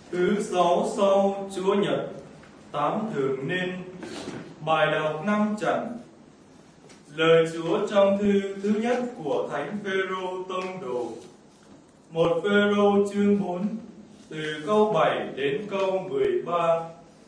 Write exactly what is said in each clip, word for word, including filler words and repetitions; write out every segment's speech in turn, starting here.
Thứ sáu sau Chúa Nhật, tám thường niên. Bài đọc năm chặng. Lời Chúa trong thư thứ nhất của Thánh Phêrô tông đồ. Một Phêrô chương bốn, từ câu bảy đến câu mười ba.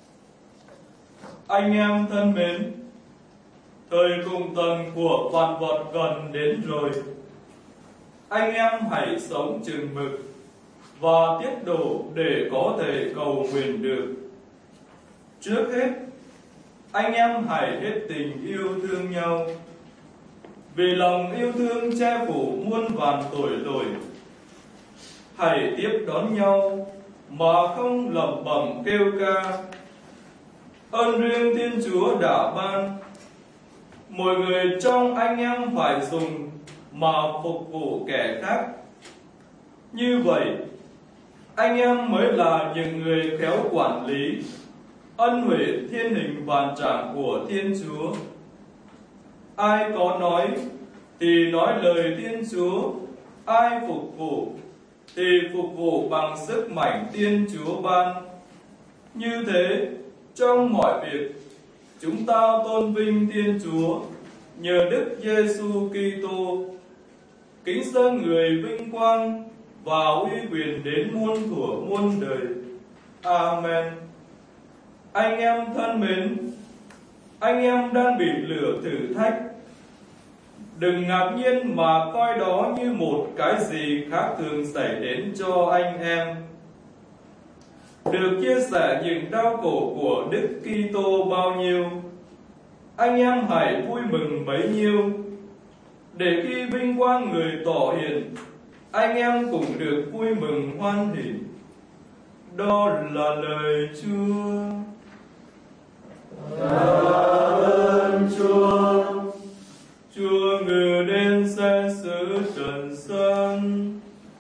Anh em thân mến, thời cùng tầng của vạn vật gần đến rồi. Anh em hãy sống chừng mực và tiết độ để có thể cầu nguyện được. Trước hết, anh em hãy hết tình yêu thương nhau, vì lòng yêu thương che phủ muôn vàn tội lỗi. Hãy tiếp đón nhau mà không lẩm bẩm kêu ca. Ơn riêng Thiên Chúa đã ban, mỗi người trong anh em phải dùng mà phục vụ kẻ khác. Như vậy, anh em mới là những người khéo quản lý ân huệ thiên hình vạn trạng của Thiên Chúa. Ai có nói thì nói lời Thiên Chúa, ai phục vụ thì phục vụ bằng sức mạnh Thiên Chúa ban. Như thế, trong mọi việc, chúng ta tôn vinh Thiên Chúa nhờ Đức Giêsu Kitô, kính dâng người vinh quang và uy quyền đến muôn thuở muôn đời. Amen. Anh em thân mến, anh em đang bị lửa thử thách. Đừng ngạc nhiên mà coi đó như một cái gì khác thường xảy đến cho anh em. Được chia sẻ những đau khổ của Đức Kitô bao nhiêu, anh em hãy vui mừng bấy nhiêu, để khi vinh quang người tỏ hiện, anh em cũng được vui mừng hoan hỉ. Đó là lời Chúa. Cảm ơn Chúa. Chúa ngự đến xét xử trần gian.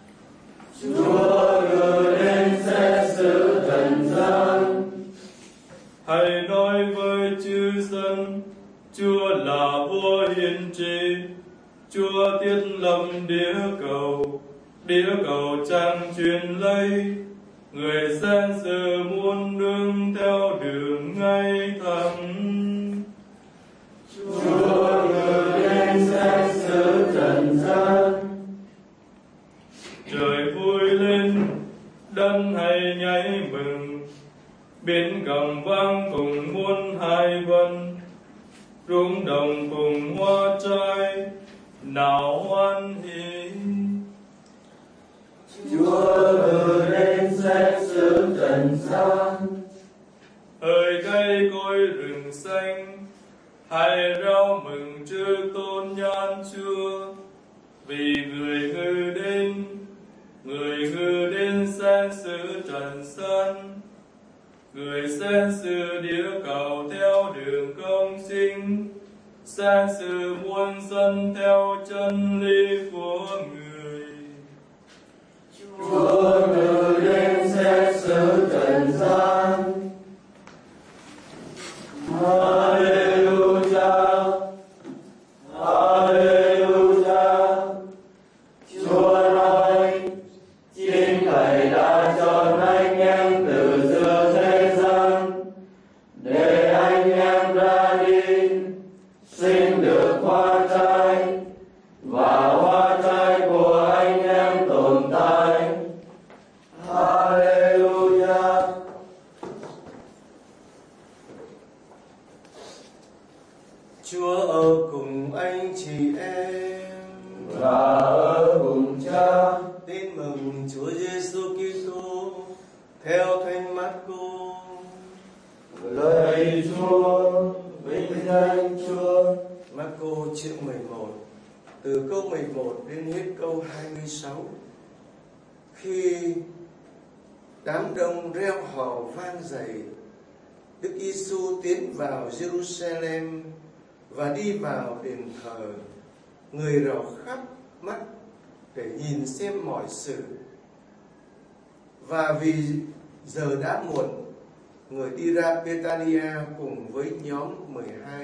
Chúa ngự đến xét xử trần gian. Hãy nói với chư dân, Chúa là vua hiền trị. Chúa thiết lập địa cầu, địa cầu chẳng truyền lây. Người xét xử muôn nước theo đường ngay thẳng. Chúa ngự đến xét xử trần gian. Trời vui lên, đất hãy nhảy mừng, biển gầm vang cùng muôn hai vân, ruộng đồng cùng hoa trái, nào hoan hỉ. Chúa ngự đến xét xử trần gian. Hỡi cây cối rừng xanh, hãy rao mừng trước tôn nhan Chúa, vì người ngự đến, người ngự đến xét xử trần gian. Người xét xử địa cầu theo đường công chính, xét xử muôn dân theo chân lý của người. Chúa ngự đến xét xử trần gian. Hallelujah, Hallelujah. Chúa nói, chính Thầy đã chọn anh em từ giữa thế gian, để anh em ra đi, sinh được hoa trái, và hoa trái của anh em tồn tại. Hallelujah. Chúa ở cùng anh chị em Và ở cùng Cha. Tin mừng Chúa Giêsu Kitô theo Thánh Mác-cô. Lạy Chúa, vinh danh Chúa. Mác-cô chương mười một, từ câu mười một đến hết câu hai mươi sáu. Khi đám đông reo hò vang dậy, Đức Giêsu tiến vào Jerusalem và đi vào đền thờ. Người rào khắp mắt để nhìn xem mọi sự. Và vì giờ đã muộn, người đi ra Bethania cùng với nhóm mười hai.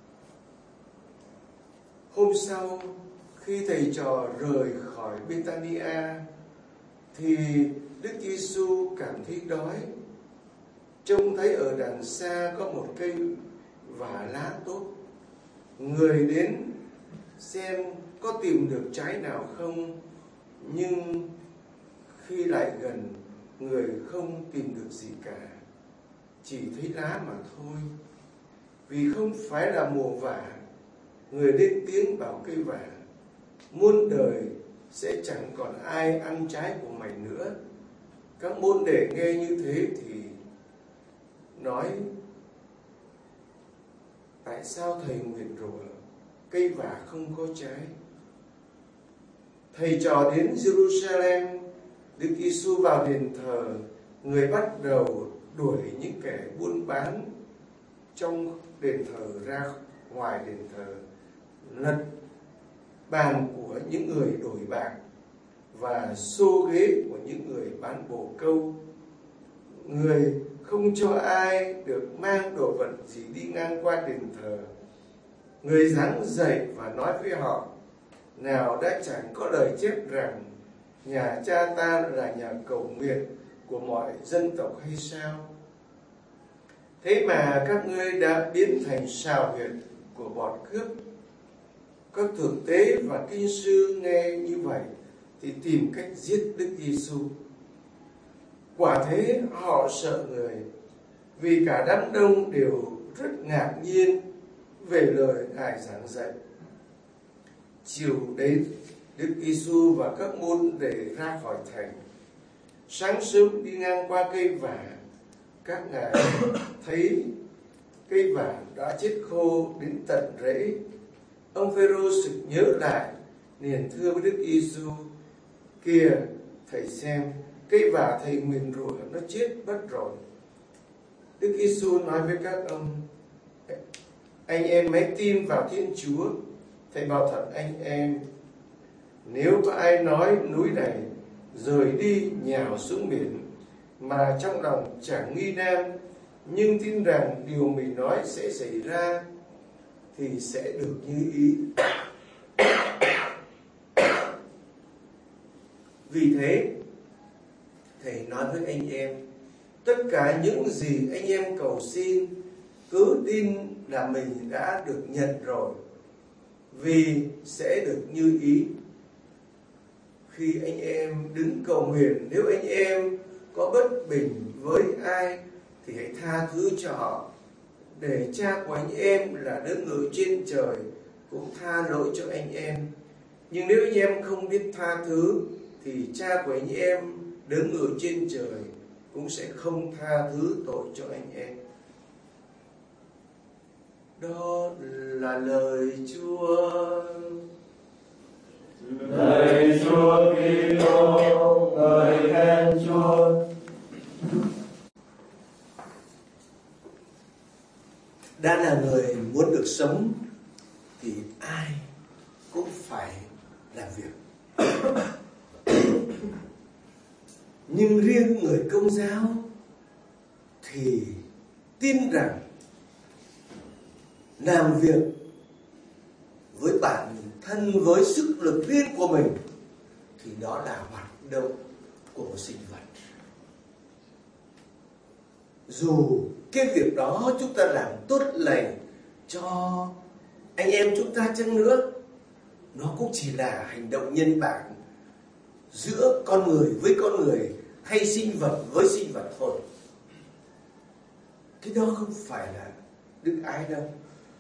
Hôm sau, khi thầy trò rời khỏi Bethania, thì Đức Giêsu cảm thấy đói, trông thấy ở đằng xa có một cây vả lá tốt. Người đến xem có tìm được trái nào không, nhưng khi lại gần, người không tìm được gì cả, chỉ thấy lá mà thôi. Vì không phải là mùa vả, người lên tiếng bảo cây vả: muôn đời sẽ chẳng còn ai ăn trái của mày nữa. Các môn đệ nghe như thế thì nói: tại sao thầy nguyền rủa cây vả không có trái? Thầy trò đến Jerusalem, Đức Giêsu vào đền thờ, người bắt đầu đuổi những kẻ buôn bán trong đền thờ ra ngoài đền thờ, lật bàn của những người đổi bạc và xô ghế của những người bán bồ câu. Người không cho ai được mang đồ vật gì đi ngang qua đền thờ. Người giáng dậy và nói với họ: nào đã chẳng có lời chép rằng nhà cha ta là nhà cầu nguyện của mọi dân tộc hay sao? Thế mà các ngươi đã biến thành sào huyệt của bọn cướp. Các thượng tế và kinh sư nghe như vậy thì tìm cách giết Đức Giêsu. Quả thế họ sợ người, vì cả đám đông đều rất ngạc nhiên về lời Ngài giảng dạy. Chiều đến, Đức Giêsu và các môn đệ ra khỏi thành. Sáng sớm đi ngang qua cây vả, các ngài thấy cây vả đã chết khô đến tận rễ. Ông Phêrô sực nhớ lại, liền thưa với Đức Giêsu: kìa, thầy xem, cây vả thầy nguyền rủa nó chết mất rồi. Đức Giêsu nói với các ông: anh em hãy tin vào Thiên Chúa. Thầy bảo thật anh em, nếu có ai nói núi này rời đi nhào xuống biển, mà trong lòng chẳng nghi nan, nhưng tin rằng điều mình nói sẽ xảy ra, thì sẽ được như ý. Vì thế, thầy nói với anh em, tất cả những gì anh em cầu xin, cứ tin là mình đã được nhận rồi, vì sẽ được như ý. Khi anh em đứng cầu nguyện, nếu anh em có bất bình với ai thì hãy tha thứ cho họ, để Cha của anh em là đấng ngự trên trời cũng tha lỗi cho anh em. Nhưng nếu anh em không biết tha thứ thì Cha của anh em đấng ngự trên trời cũng sẽ không tha thứ tội cho anh em. Đó là lời Chúa. Lạy Chúa Kitô, ngợi khen Chúa. Đã là người muốn được sống thì ai cũng phải làm việc. Nhưng riêng người Công giáo thì tin rằng làm việc với bản thân, với sức lực riêng của mình thì đó là hoạt động của một sinh vật. Dù cái việc đó chúng ta làm tốt lành cho anh em chúng ta chăng nữa, nó cũng chỉ là hành động nhân bản giữa con người với con người, hay sinh vật với sinh vật thôi. Cái đó không phải là đức ái đâu.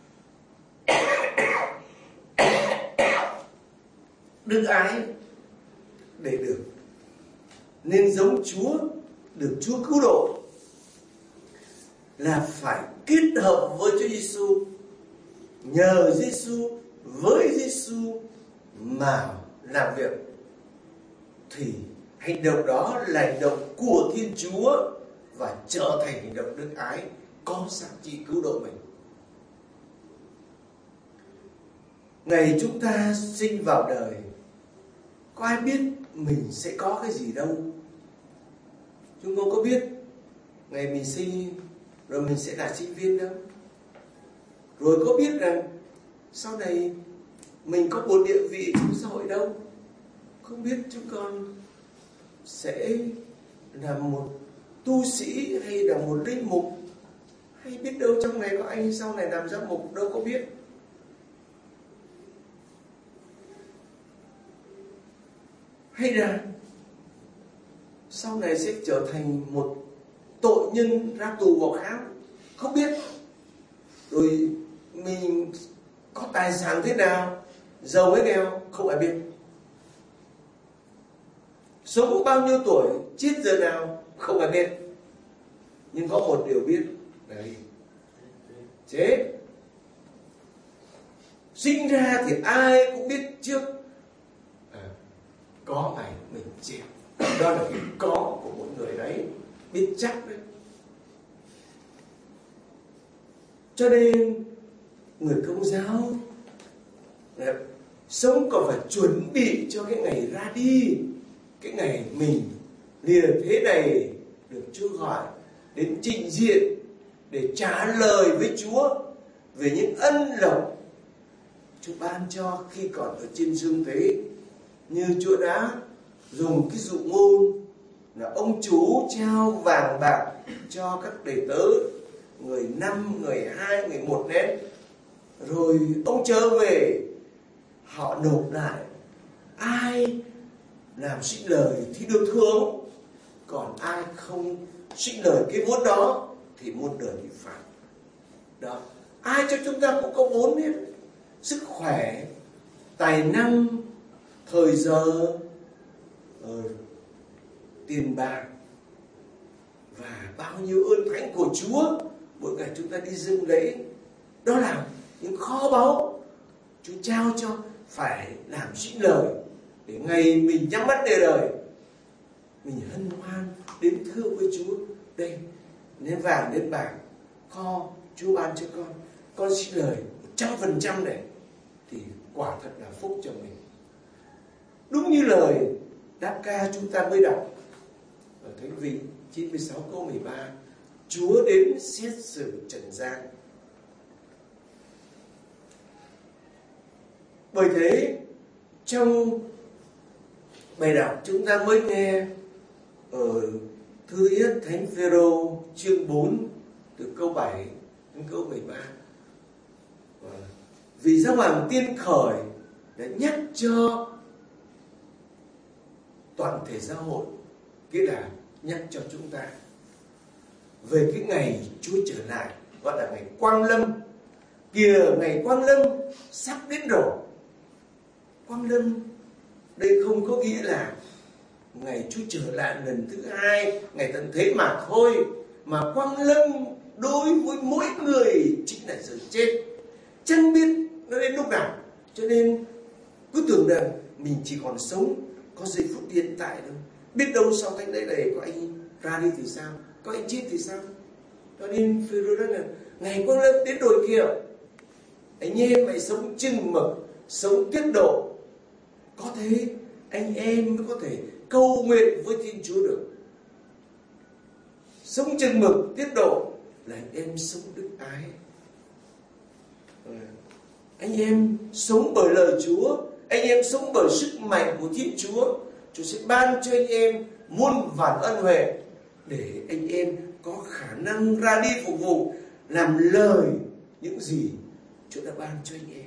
Đức ái để được nên giống Chúa, được Chúa cứu độ, là phải kết hợp với Chúa Giêsu, nhờ Giêsu, với Giêsu mà làm việc, thì hành động đó là hành động của Thiên Chúa và trở thành hành động đức ái có giá trị cứu độ mình. Ngày chúng ta sinh vào đời, có ai biết mình sẽ có cái gì đâu. Chúng con có biết ngày mình sinh rồi mình sẽ là sinh viên đâu. Rồi có biết rằng sau này mình có một địa vị trong xã hội đâu. Không biết chúng con sẽ là một tu sĩ hay là một linh mục, hay biết đâu trong này có anh sau này làm giám mục, đâu có biết. Hay là sau này sẽ trở thành một tội nhân ra tù vào khám, không biết. Rồi mình có tài sản thế nào, giàu hay nghèo, không ai biết. Sống bao nhiêu tuổi, chết giờ nào, không ai biết. Nhưng có một điều biết, đấy, chết. Sinh ra thì ai cũng biết trước, à, có ngày mình chết. Đó là cái có của mỗi người đấy, biết chắc đấy. Cho nên người Công giáo đấy, sống còn phải chuẩn bị cho cái ngày ra đi, cái ngày mình lìa thế này được Chúa gọi đến trình diện để trả lời với Chúa về những ân lộc Chúa ban cho khi còn ở trên dương thế. Như Chúa đã dùng cái dụ ngôn là ông chủ trao vàng bạc cho các đệ tớ, người năm, người hai, người một nén. Rồi ông trở về, họ nộp lại. Ai làm xích lời thì được thưởng, còn ai không xích lời cái vốn đó thì muôn đời bị phạt. Đó, ai cho chúng ta cũng có vốn hết, sức khỏe, tài năng, thời giờ, uh, tiền bạc và bao nhiêu ơn thánh của Chúa. Mỗi ngày chúng ta đi dâng lễ, đó là những kho báu Chúa trao cho, phải làm xích lời để ngày mình nhắm mắt để đời mình hân hoan đến thưa với Chúa. Đây, nén vàng nén bạc kho Chúa ban cho con, con xích lời một trăm phần trăm này, thì quả thật là phúc cho mình. Đúng như lời đáp ca chúng ta mới đọc ở Thánh Vị chín mươi sáu câu mười ba, Chúa đến xét xử trần gian. Bởi thế trong bài đọc chúng ta mới nghe ở thư Yết Thánh Phêrô chương bốn từ câu bảy đến câu mười ba. Vì Giáo Hoàng Tiên Khởi đã nhắc cho toàn thể giáo hội, nghĩa là nhắc cho chúng ta về cái ngày Chúa trở lại, gọi là ngày Quang Lâm. Kìa, ngày Quang Lâm sắp đến rồi. Quang Lâm đây không có nghĩa là ngày Chúa trở lại lần thứ hai, ngày tận thế mà thôi, mà Quang Lâm đối với mỗi người chính là giờ chết, chẳng biết nó đến lúc nào. Cho nên cứ tưởng rằng mình chỉ còn sống có giây phút hiện tại đâu, biết đâu sau thánh lễ này có anh ra đi thì sao, có anh chết thì sao. Cho nên Phêrô nói là ngày Quang Lâm đến rồi kìa, anh em phải sống chừng mực, sống tiết độ, có thế anh em mới có thể cầu nguyện với Thiên Chúa được. Sống chừng mực tiết độ là anh em sống đức ái. Anh em sống bởi lời Chúa, anh em sống bởi sức mạnh của Thiên Chúa. Chúa sẽ ban cho anh em muôn vàn ân huệ để anh em có khả năng ra đi phục vụ, làm lời những gì Chúa đã ban cho anh em.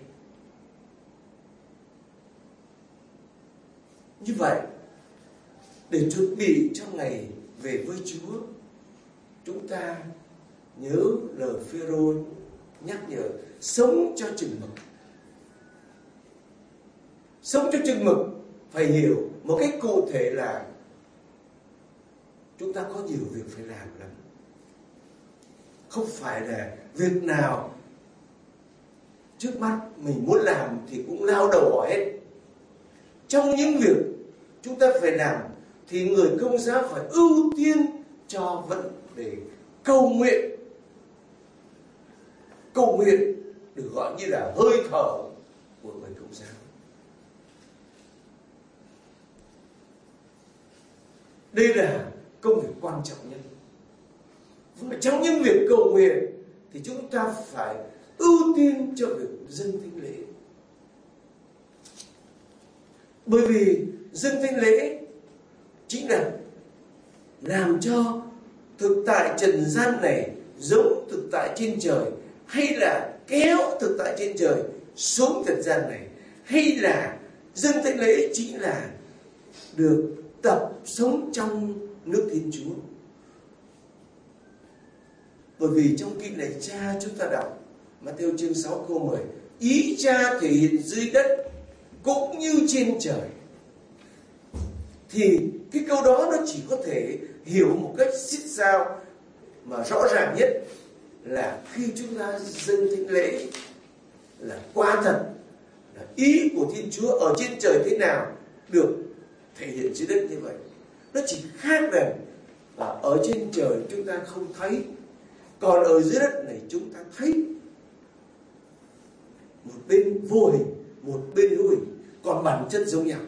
Như vậy, để chuẩn bị cho ngày về với Chúa, chúng ta nhớ lời Phêrô nhắc nhở sống cho chừng mực. Sống cho chừng mực phải hiểu một cách cụ thể là chúng ta có nhiều việc phải làm lắm. Không phải là việc nào trước mắt mình muốn làm thì cũng lao đầu vào hết. Trong những việc chúng ta phải làm thì người Công giáo phải ưu tiên cho vấn đề cầu nguyện. Cầu nguyện được gọi như là hơi thở của người Công giáo. Đây là công việc quan trọng nhất. Và trong những việc cầu nguyện thì chúng ta phải ưu tiên cho việc dâng thánh lễ. Bởi vì dâng thánh lễ chính là làm cho thực tại trần gian này giống thực tại trên trời, hay là kéo thực tại trên trời xuống trần gian này, hay là dâng thánh lễ chính là được tập sống trong nước Thiên Chúa. Bởi vì trong kinh này Cha chúng ta đọc Ma-thi-êu chương sáu câu mười, ý Cha thể hiện dưới đất cũng như trên trời. Thì cái câu đó nó chỉ có thể hiểu một cách xít sao mà rõ ràng nhất là khi chúng ta dâng thánh lễ là quả thật là ý của Thiên Chúa ở trên trời thế nào được thể hiện dưới đất như vậy. Nó chỉ khác rằng là ở trên trời chúng ta không thấy, còn ở dưới đất này chúng ta thấy. Một bên vô hình, một bên hữu hình, còn bản chất giống nhau.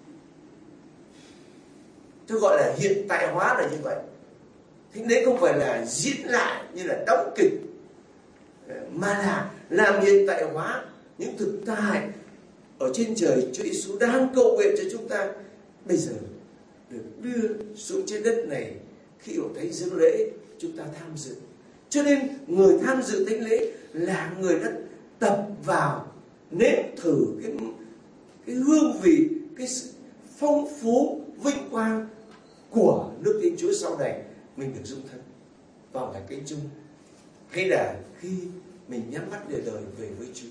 Tôi gọi là hiện tại hóa là như vậy. Thánh lễ không phải là diễn lại như là đóng kịch, mà là làm hiện tại hóa những thực tại ở trên trời. Chúa Giêsu đang cầu nguyện cho chúng ta bây giờ được đưa xuống trên đất này. Khi ở thấy dâng lễ chúng ta tham dự, cho nên người tham dự thánh lễ là người đã tập vào nếm thử cái, cái hương vị, cái sự phong phú vinh quang của nước Thiên Chúa sau này mình được dung thân vào ngày canh chung, hay là khi mình nhắm mắt để đời về với Chúa.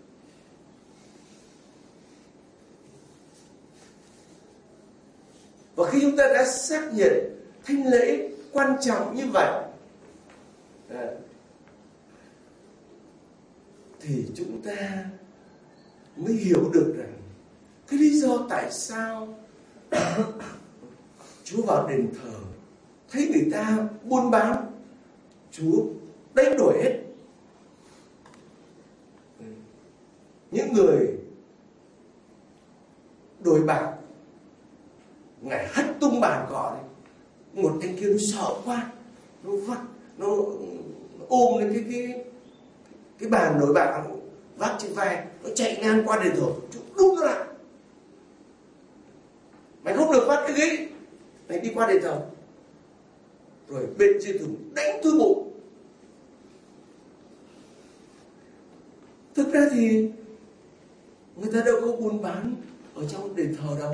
Và khi chúng ta đã xác nhận thánh lễ quan trọng như vậy thì chúng ta mới hiểu được rằng cái lý do tại sao Chúa vào đền thờ thấy người ta buôn bán, Chúa đánh đổi hết. Những người đổi bạc, Ngài hất tung bàn cỏ này. Một anh kia nó sợ quá, nó vắt, nó, nó ôm lên cái cái cái bàn đổi bạc, nó vác trên vai, nó chạy ngang qua đền thờ. Chúa đút nó lại. Mày không được vác cái ghế, mày đi qua đền thờ. Rồi bên trên thùng đánh túi bụng. Thực ra thì người ta đâu có buôn bán ở trong đền thờ đâu.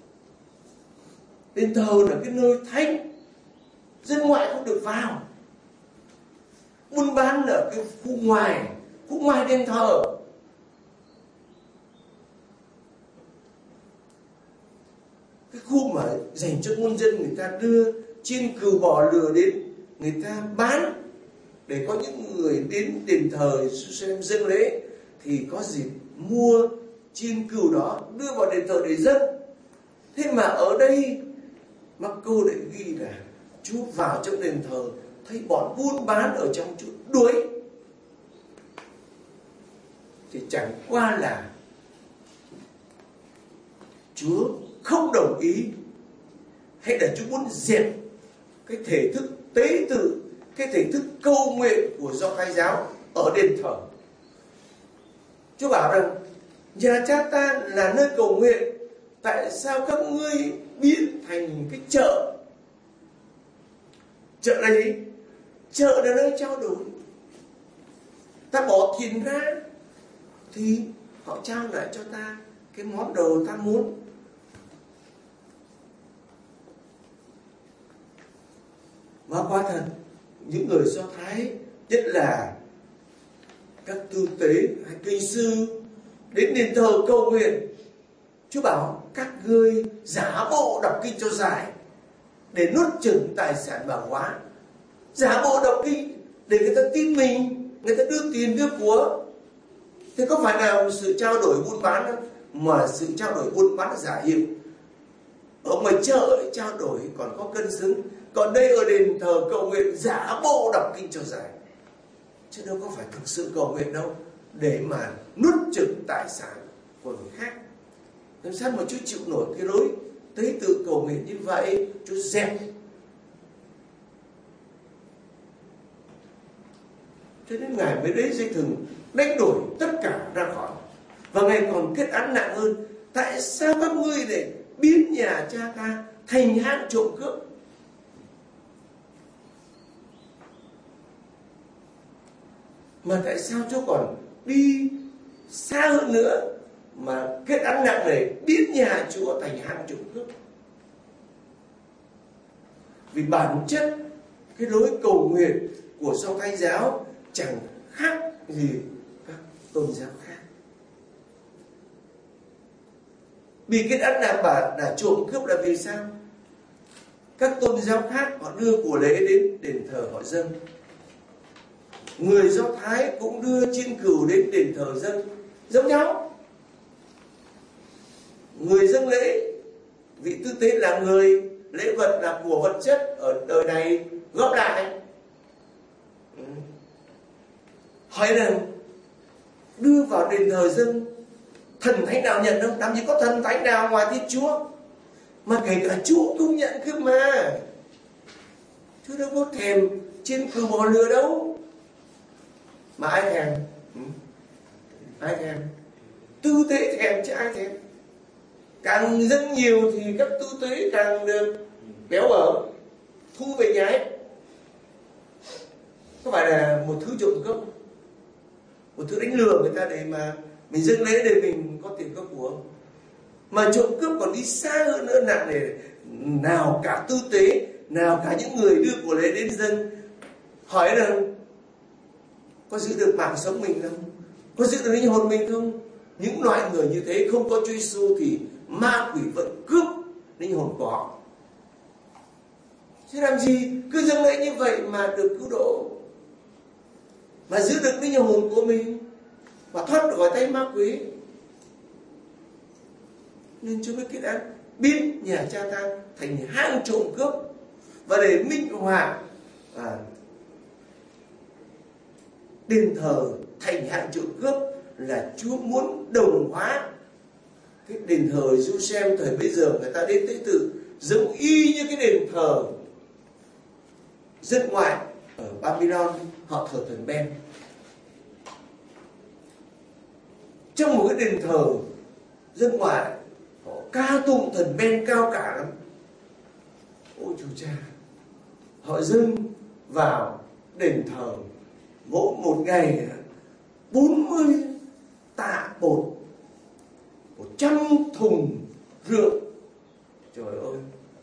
Đền thờ là cái nơi thánh, dân ngoại không được vào. Buôn bán là cái khu ngoài, khu ngoài đền thờ. Cái khu mà dành cho muôn dân, người ta đưa chiên cừu bò lừa đến, người ta bán để có những người đến đền thờ xem dâng lễ thì có dịp mua chiên cừu đó đưa vào đền thờ để dâng. Thế mà ở đây Mác-cô lại ghi là Chúa vào trong đền thờ thấy bọn buôn bán ở trong, Chúa đuổi. Thì chẳng qua là Chúa không đồng ý, hay là Chúa muốn dẹp cái thể thức tế tự, cái thể thức cầu nguyện của Do Thái giáo ở đền thờ. Chúa bảo rằng nhà Cha ta là nơi cầu nguyện, tại sao các ngươi biến thành cái chợ? Chợ là gì? Chợ là nơi trao đổi. Ta bỏ tiền ra thì họ trao lại cho ta cái món đồ ta muốn. Và quả thật, những người Do Thái, nhất là các tư tế hay kinh sư đến đền thờ cầu nguyện, Chúa bảo các ngươi giả bộ đọc kinh cho dài để nuốt chửng tài sản vàng hóa. Giả bộ đọc kinh để người ta tin mình, người ta đưa tiền đưa của. Thế có phải là sự trao đổi buôn bán không? Mà sự trao đổi buôn bán giả hiệu. Ở ngoài chợ trao đổi còn có cân xứng, còn đây ở đền thờ cầu nguyện giả bộ đọc kinh cho dài, chứ đâu có phải thực sự cầu nguyện đâu, để mà nuốt chửng tài sản của người khác. Làm sao mà Chúa chịu nổi cái lối tế tự cầu nguyện như vậy? Chúa dẹp. Cho nên Ngài mới lấy dây thừng đánh đuổi tất cả ra khỏi. Và Ngài còn kết án nặng hơn. Tại sao các ngươi để biến nhà Cha ta thành hang trộm cướp? Mà tại sao Chúa còn đi xa hơn nữa mà kết án nặng nề biến nhà Chúa thành hang trộm cướp? Vì bản chất cái lối cầu nguyện của Do Thái giáo chẳng khác gì các tôn giáo khác. Bị kết án nặng bà là trộm cướp là vì sao? Các tôn giáo khác họ đưa của lễ đến đền thờ họ dâng. Người Do Thái cũng đưa chiên cừu đến đền thờ dâng, giống nhau. Người dâng lễ, vị tư tế là người, lễ vật là của vật chất ở đời này góp lại. Hỏi rằng đưa vào đền thờ dâng, thần thánh nào nhận không? Làm gì có thần thánh nào ngoài Thiên Chúa, mà kể cả Chúa cũng nhận cơ mà. Chúa đâu có thèm chiên cừu bò lừa đâu. Mà ai thèm? Ừ. Ai thèm? Tư tế thèm chứ ai thèm. Càng dâng nhiều thì các tư tế càng được béo bở, thu về nhà ấy. Có phải là một thứ trộm cướp, một thứ đánh lừa người ta để mà mình dâng lễ để mình có tiền có của. Mà trộm cướp còn đi xa hơn nữa, nặng nề. Nào cả tư tế, nào cả những người đưa của lễ đến dâng, hỏi rằng có giữ được mạng sống mình không? Có giữ được linh hồn mình không? Những loại người như thế không có Chúa Giêsu thì ma quỷ vẫn cướp linh hồn của họ. Chứ làm gì cứ dâng lễ như vậy mà được cứu độ, mà giữ được linh hồn của mình, và thoát khỏi tay ma quỷ. Nên Chúa mới kết án biến nhà cha ta thành hang trộm cướp. Và để minh họa à, đền thờ thành hang trộm cướp là Chúa muốn đồng hóa cái đền thờ Jerusalem thời bây giờ. Người ta đến tế tự giống y như cái đền thờ dân ngoại ở Babylon, họ thờ thần Ben. Trong một cái đền thờ dân ngoại, họ ca tụng thần Ben cao cả lắm. Ôi chú cha, họ dâng vào đền thờ mỗi một ngày bốn mươi tạ bột, một trăm thùng rượu, trời ơi,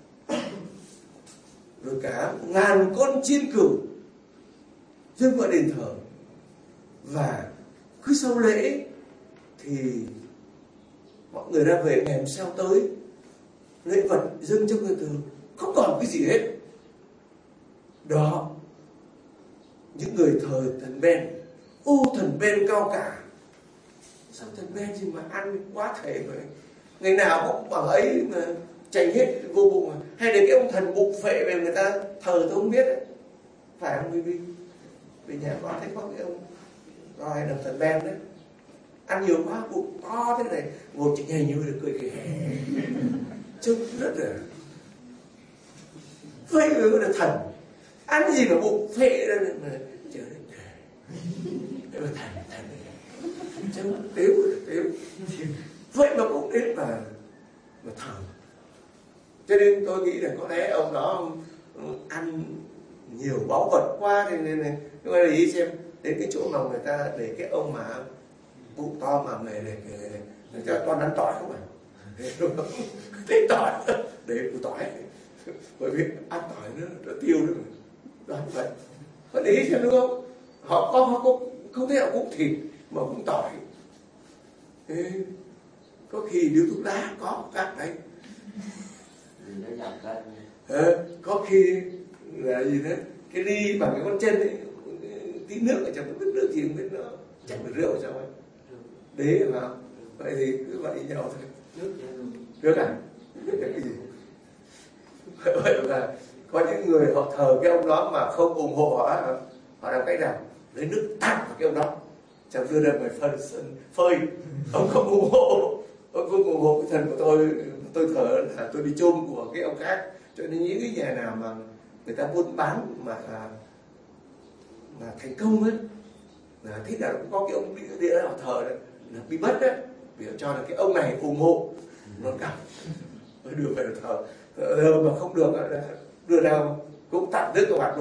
rồi cả ngàn con chiên cừu dâng vào đền thờ. Và cứ sau lễ thì mọi người ra về, ngày hôm sau tới lễ vật dâng trong đền thờ không còn cái gì hết. Đó, những người thờ thần Ben, ô thần Ben cao cả, sao thần Ben gì mà ăn quá thể vậy, ngày nào cũng bằng ấy mà chành hết vô bụng mà. Hay là cái ông thần bụng phệ về người ta thờ tôi không biết đấy, phải không quý vị? Về nhà có thấy có cái ông rồi là thần Ben đấy, ăn nhiều quá bụng to thế này, ngồi chỉnh hình như được cười kìa, trông rất là vậy. Mới là thần, ăn gì mà bụng phệ ra mà chờ đấy, cái mà thần thần trông tếu tếu vậy mà cũng đến mà mà thờ. Cho nên tôi nghĩ là có lẽ ông đó ăn nhiều báu vật quá, nên nên này chúng ta để ý xem đến cái chỗ mà người ta để cái ông mà bụng to mà người để người ta toàn ăn tỏi không à, thấy tỏi để củ tỏi, bởi vì ăn tỏi nó, nó tiêu nữa, đoán vậy. Họ để ý xem đúng không? Họ có họ có không thấy họ cũng thịt mà cũng tỏi. Thế có khi điếu thuốc lá có các đấy. À, có khi là gì đó, cái ly bằng cái con chân ấy, tí nước ở trong cái nước nước gì không biết nữa, chẳng phải rượu sao ấy, đấy mà vậy thì cứ vậy nhau thôi. Nước nước à? Cái gì? Vậy là có những người họ thờ cái ông đó mà không ủng hộ họ, họ làm cách nào? Lấy nước tạt vào cái ông đó, chẳng đưa ra người phân phơi, ông không ủng hộ, ông không ủng hộ cái thần của tôi. Tôi thờ là tôi đi chôn của cái ông khác. Cho nên những cái nhà nào mà người ta buôn bán mà mà thành công ấy, là thế nào cũng có cái ông bị địa nào thờ đấy, là bị mất đấy, vì họ cho là cái ông này ủng hộ nó cả đưa về thờ. Thờ mà không được là đưa nào cũng tặng nước cho bạn luôn.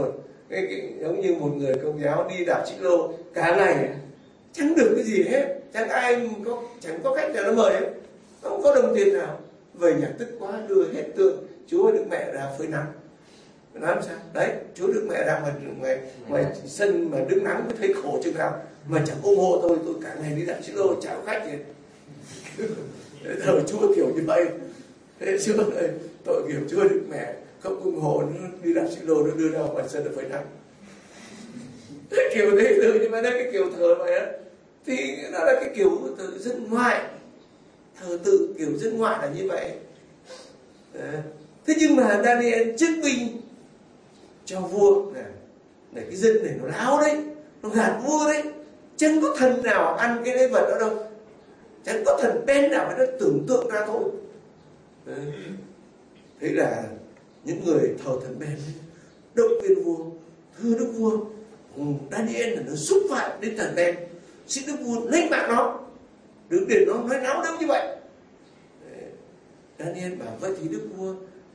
cái, cái, giống như một người Công giáo đi đạp xích lô cả ngày chẳng được cái gì hết, chẳng ai có chẳng có cách nào nó mời hết, không có đồng tiền nào. Về nhà tức quá đưa hết tượng Chúa Đức Mẹ ra phơi nắng. Làm sao? Đấy, Chúa Đức Mẹ ra ngoài, ngoài, ngoài sân mà đứng nắng mới thấy khổ chừng nào, mà chẳng ủng hộ tôi, tôi cả ngày đi đạp xích lô chào khách gì. Thờ Chúa kiểu như vậy. Thế Chúa ơi, tội nghiệp Chúa Đức Mẹ không ủng hộ nó đi đạp xích lô, nó đưa ra ngoài sân để phơi nắng. Kiểu thế thôi, nhưng mà nó cái kiểu thờ vậy á, thì nó là cái kiểu thờ dân ngoại, thờ tự kiểu dân ngoại là như vậy. Đấy. Thế nhưng mà Daniel chứng minh cho vua này, để cái dân này nó láo đấy, nó gạt vua đấy, chẳng có thần nào ăn cái lễ vật đó đâu, chẳng có thần bên nào mà nó tưởng tượng ra thôi. Đấy. Thế là những người thờ thần bên động viên vua, thưa đức vua, Daniel là nó xúc phạm đến thần bên, xin đức vua lấy mạng nó, đừng để nó nói náo đâu như vậy. Đấy. Daniel bảo vậy thì đức vua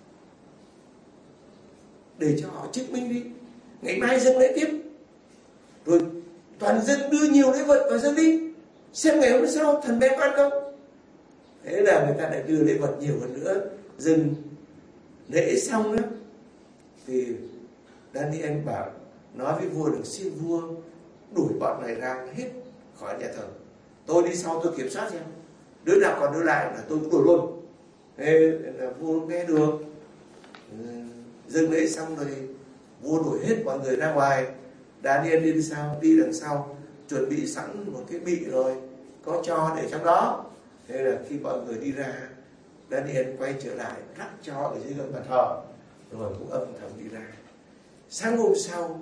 để cho họ chứng minh đi, ngày mai dâng lễ tiếp, rồi toàn dân đưa nhiều lễ vật và dâng đi, xem ngày hôm sau thần bé có ăn không. Thế là người ta lại đưa lễ vật nhiều hơn nữa, dâng lễ xong đó thì Daniel bảo nói với vua được, xin vua đuổi bọn này ra hết khỏi nhà thờ, tôi đi sau tôi kiểm soát xem, đứa nào còn đưa lại là tôi cũng đuổi luôn. Thế là vua nghe được. Dâng lễ xong rồi vua đuổi hết mọi người ra ngoài, Daniel đi sau, đi đằng sau, chuẩn bị sẵn một cái bị rồi, có tro để trong đó. Thế là khi mọi người đi ra, Daniel quay trở lại rắc tro ở dưới gầm bàn thờ, rồi cũng âm thầm đi ra. Sáng hôm sau,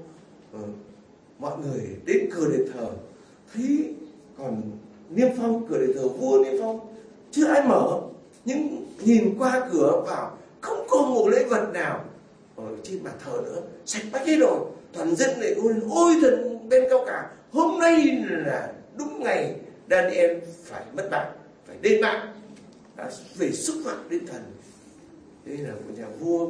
mọi người đến cửa đền thờ, thấy còn niêm phong cửa đền thờ, vua niêm phong, chưa ai mở, nhưng nhìn qua cửa vào không có một lễ vật nào ở trên bàn thờ nữa, sạch bách hết rồi. Toàn dân lại ôi, ôi thần bên cao cả, hôm nay là đúng ngày Daniel phải mất mạng, phải đền mạng, đã về xúc phạm đến thần. Đây là của nhà vua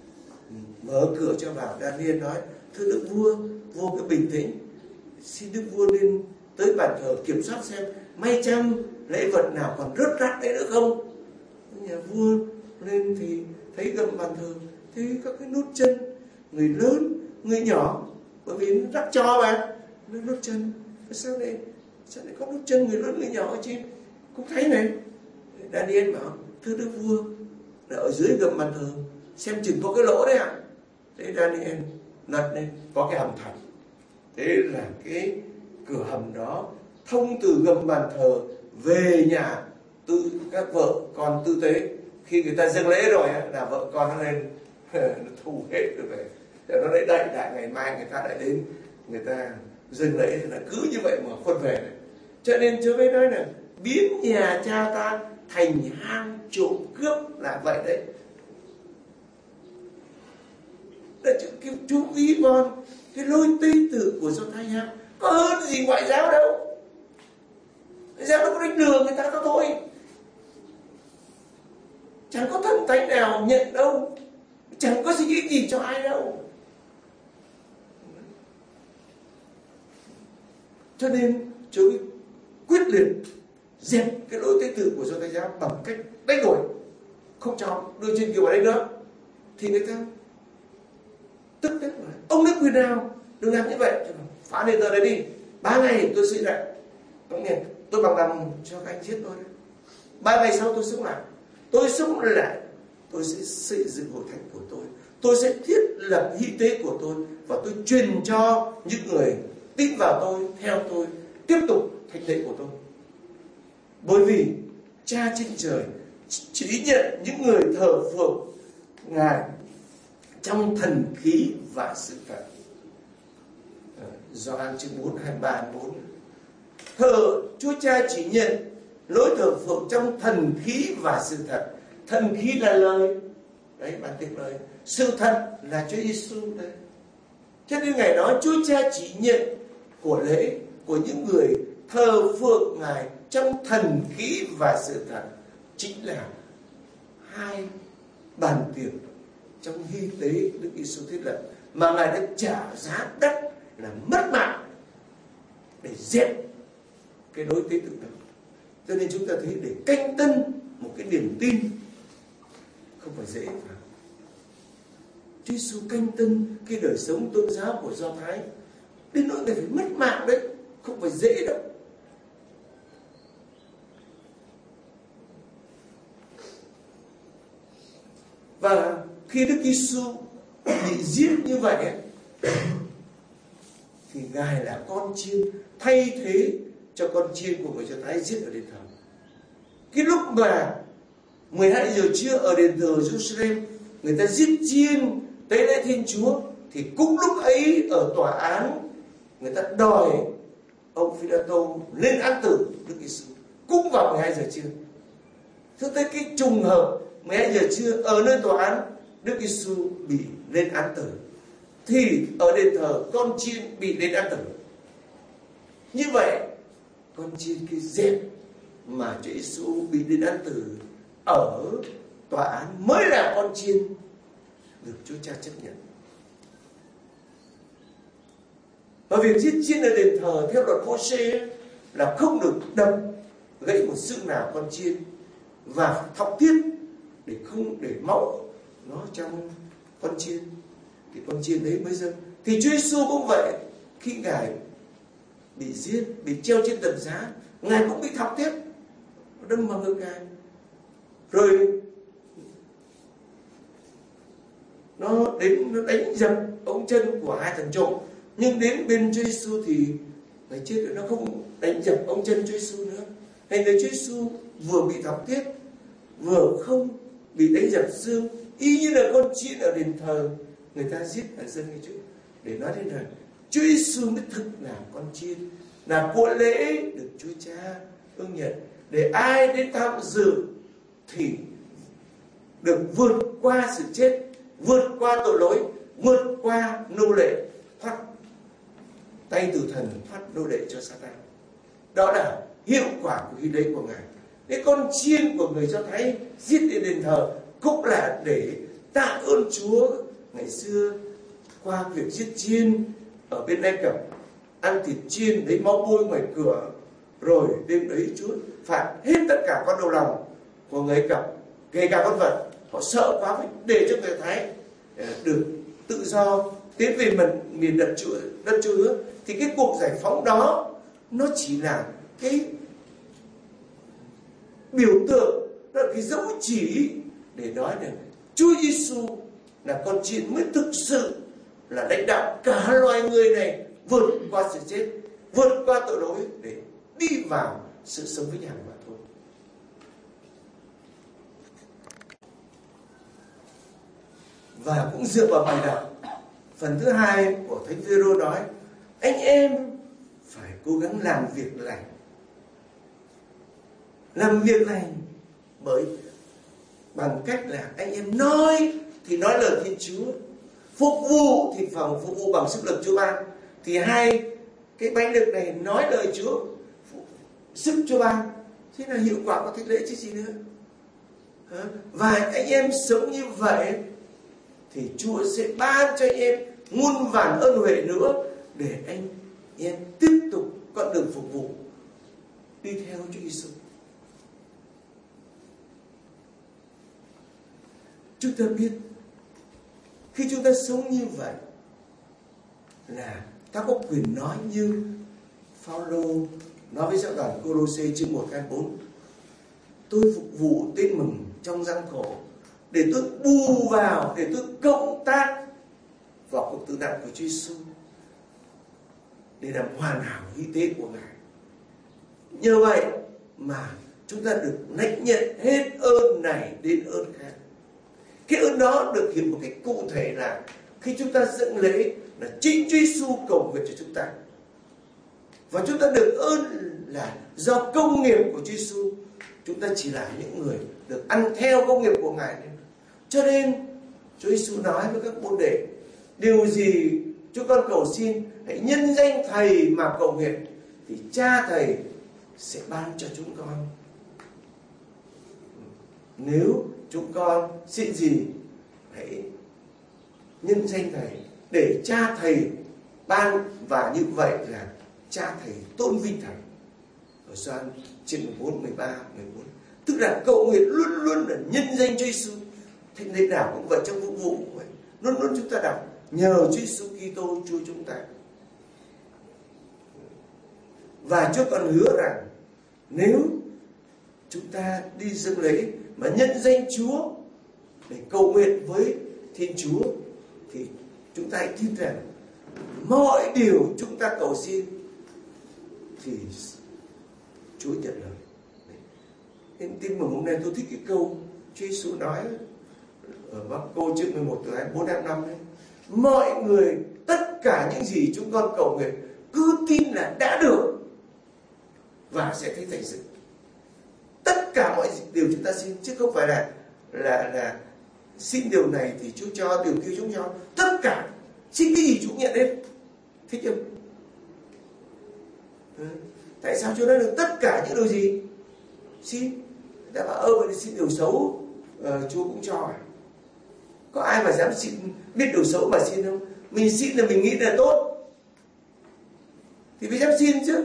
mở cửa cho vào. Daniel nói, thưa đức vua, vua cứ bình tĩnh, xin đức vua lên tới bàn thờ kiểm soát xem may chăng lễ vật nào còn rớt rác đấy nữa không. Nhà vua lên thì thấy gầm bàn thờ, thấy các cái nút chân, người lớn, người nhỏ, bởi vì nó rắc cho mà, nó nút chân. Sao này, sao lại có nút chân người lớn, người nhỏ ở trên, cũng thấy này. Daniel bảo, thưa đức vua, là ở dưới gầm bàn thờ, xem chừng có cái lỗ đấy ạ. À? Thế Daniel lật lên, có cái hầm thạch. Thế là cái cửa hầm đó thông từ gầm bàn thờ về nhà tư các vợ con tư tế. Khi người ta dâng lễ rồi là vợ con nó lên nó thu hết rồi về, để nó lấy đậy lại, ngày mai người ta lại đến người ta dâng lễ, là cứ như vậy mà khuôn về này. Cho nên Chúa mới nói là biến nhà cha ta thành hang trộm cướp là vậy đấy. Là chú ví von cái lối tây tự của Do Thái nhau có hơn gì ngoại giáo đâu. Ngoại giáo nó có đánh lừa người ta có thôi, chẳng có thần thánh nào nhận đâu, chẳng có gì ích gì cho ai đâu. Cho nên Chúa quyết liệt dẹp cái lối tế tự của Do Thái giáo bằng cách đánh đuổi, không cho đưa trên kiều vào đây nữa. Thì người ta tức đấy, ông lấy quyền nào đừng làm như vậy, phá đền thờ đấy đi, ba ngày tôi xây lại, tôi bằng lòng cho các anh giết tôi. Ba ngày sau tôi sống lại, tôi sống lại, tôi sẽ xây dựng hội thánh của tôi, tôi sẽ thiết lập hy tế của tôi, và tôi truyền cho những người tin vào tôi, theo tôi, tiếp tục thánh lễ của tôi. Bởi vì Cha trên trời chỉ nhận những người thờ phượng Ngài trong thần khí và sự thật. Gioan chương bốn, hai mươi ba, hai mươi bốn. Thờ Chúa Cha chỉ nhận lối thờ phượng trong thần khí và sự thật. Thần khí là lời, đấy, bản tiếng lời. Sự thật là Chúa Giêsu đấy. Cho nên Ngài nói Chúa Cha chỉ nhận của lễ của những người thờ phượng Ngài trong thần khí và sự thật, chính là hai bàn tiệc trong hy tế Đức Giêsu thiết lập. mà Ngài đã trả giá đắt là mất mạng để dẹp cái đối tế tự đó. Cho nên chúng ta thấy để canh tân một cái niềm tin không phải dễ. Chúa Giêsu canh tân cái đời sống tôn giáo của Do Thái đến nỗi Ngài phải mất mạng đấy, không phải dễ đâu. Và khi Đức Giêsu bị giết như vậy thì Ngài là con chiên thay thế cho con chiên của người Do Thái giết ở đền thờ. Cái lúc mà mười hai giờ trưa ở đền thờ Jerusalem người ta giết chiên tế lễ Thiên Chúa, thì cũng lúc ấy ở tòa án người ta đòi ông Phi-la-tô lên án tử Đức Giêsu cũng vào mười hai giờ trưa. Thế tới cái trùng hợp mười hai giờ trưa ở nơi tòa án Đức Giêsu bị lên án tử, thì ở đền thờ con chiên bị lên án tử. Như vậy con chiên cái dẹp mà Chúa Giêsu bị lên án tử ở tòa án mới là con chiên được Chúa Cha chấp nhận. Và việc giết chiên ở đền thờ theo luật Mô-xê là không được đập gãy một xương nào con chiên và thọc tiết để không để máu nó trong con chiên, thì con chiên đấy mới dâng. Thì Chúa Giêsu cũng vậy, khi Ngài bị giết, bị treo trên tận giá, Ngài cũng bị thọc tiết, đâm vào ngực Ngài, rồi nó đến nó đánh dập ống chân của hai thằng trộm. Nhưng đến bên Chúa Giêsu thì Ngài chết rồi, nó không đánh dập ống chân Chúa Giêsu nữa. Hay là Chúa Giêsu vừa bị thọc tiết, vừa không bị đánh dập xương, y như là con chiên ở đền thờ người ta giết ở dân ngày trước, để nói đến rằng Chúa Giêsu mới thực là con chiên, là của lễ được Chúa Cha ưng nhận, để ai đến tham dự thì được vượt qua sự chết, vượt qua tội lỗi, vượt qua nô lệ, thoát tay từ thần, thoát nô lệ cho Satan. Đó là hiệu quả của hy lễ của Ngài. Cái con chiên của người Do Thái giết đến đền thờ cũng là để tạ ơn Chúa ngày xưa qua việc giết chiên ở bên Ai Cập, ăn thịt chiên lấy máu bôi ngoài cửa, rồi đêm đấy Chúa phạt hết tất cả con đầu lòng của người Ai Cập, kể cả con vật. Họ sợ quá phải để cho người Thái được tự do tiến về miền miền đất Chúa đất Chúa hứa. Thì cái cuộc giải phóng đó nó chỉ là cái biểu tượng, đó là cái dấu chỉ để nói rằng Chúa Giêsu là con chiên mới thực sự là lãnh đạo cả loài người này vượt qua sự chết, vượt qua tội lỗi để đi vào sự sống vĩnh hằng mà thôi. Và cũng dựa vào bài đọc phần thứ hai của Thánh Phêrô nói, anh em phải cố gắng làm việc lành. Làm việc lành bởi bằng cách là anh em nói thì nói lời Thiên Chúa, phục vụ thì phòng phục vụ bằng sức lực Chúa ban. Thì hai cái bánh lực này nói lời Chúa, sức Chúa ban, thế là hiệu quả của thánh lễ chứ gì nữa. Và anh em sống như vậy thì Chúa sẽ ban cho anh em muôn vàn ơn huệ nữa để anh em tiếp tục con đường phục vụ đi theo Chúa Giêsu. Chúng ta biết khi chúng ta sống như vậy là ta có quyền nói như Phao-lô nói với giáo đoàn Cô-lô-sê chương một hai bốn, tôi phục vụ tin mừng trong gian khổ để tôi bù vào, để tôi cộng tác vào cuộc tử nạn của Chúa Giêsu để làm hoàn hảo hy tế của Ngài. Nhờ vậy mà chúng ta được lãnh nhận hết ơn này đến ơn khác. Cái ơn đó được hiểu một cách cụ thể là khi chúng ta dâng lễ là chính Chúa Giêsu cầu nguyện cho chúng ta, và chúng ta được ơn là do công nghiệp của Chúa Giêsu. Chúng ta chỉ là những người được ăn theo công nghiệp của Ngài. Cho nên Chúa Giêsu nói với các môn đệ, điều gì chúng con cầu xin hãy nhân danh Thầy mà cầu nguyện, thì Cha Thầy sẽ ban cho chúng con. Nếu chúng con xin gì hãy nhân danh Thầy để cha thầy ban, và như vậy là cha thầy tôn vinh thầy. Ở Gioan chương mười bốn, mười ba, mười bốn, tức là cầu nguyện luôn luôn là nhân danh Chúa Giêsu. Thế nên nào cũng vậy, trong phục vụ cũng vậy, luôn luôn chúng ta đọc nhờ Chúa Giêsu Kitô Chúa chúng ta. Và Chúa còn hứa rằng nếu chúng ta đi dâng lễ mà nhân danh Chúa để cầu nguyện với Thiên Chúa, thì chúng ta hãy tin rằng mọi điều chúng ta cầu xin thì Chúa nhận lời. Nên tin mừng hôm nay tôi thích cái câu Chúa Giêsu nói ở Mác-cô chương mười một từ hai mươi bốn đến năm đấy: mọi người, tất cả những gì chúng con cầu nguyện, cứ tin là đã được và sẽ thấy thành sự. Tất cả mọi điều chúng ta xin, chứ không phải là là là xin điều này thì Chúa cho, điều kia Chúa cho. Tất cả xin cái gì Chúa nhận đến. Thích không? Ừ. Tại sao Chúa nói được tất cả những điều gì xin? Đã bảo ơ vậy xin điều xấu uh, Chúa cũng cho à? Có ai mà dám xin biết điều xấu mà xin không? Mình xin là mình nghĩ là tốt thì mới dám xin chứ.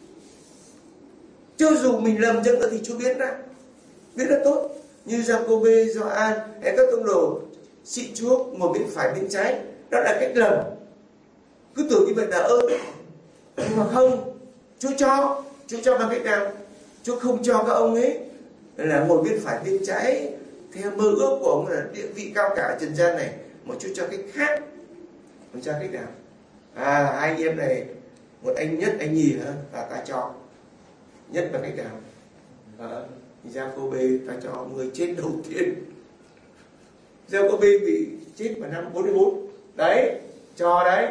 Cho dù mình lầm chăng nữa thì Chúa biết ra, biết là tốt. Như Giacôbê, Gioan hay các tông đồ xin Chúa ngồi bên phải bên trái, đó là cách lầm. Cứ tưởng như vậy là ơn, nhưng mà không. Chúa cho, Chúa cho bằng cách nào? Chúa không cho các ông ấy là ngồi bên phải bên trái theo mơ ước của ông là địa vị cao cả trần gian này, mà Chúa cho cách khác. Chúa cho cách nào? À, hai anh em này, một anh nhất, anh nhì hả? Là ta cho. Nhất bằng cách nào? À, Giacôbê ta cho người chết đầu tiên. Giacôbê bị chết vào năm bốn mươi bốn. Đấy, cho đấy.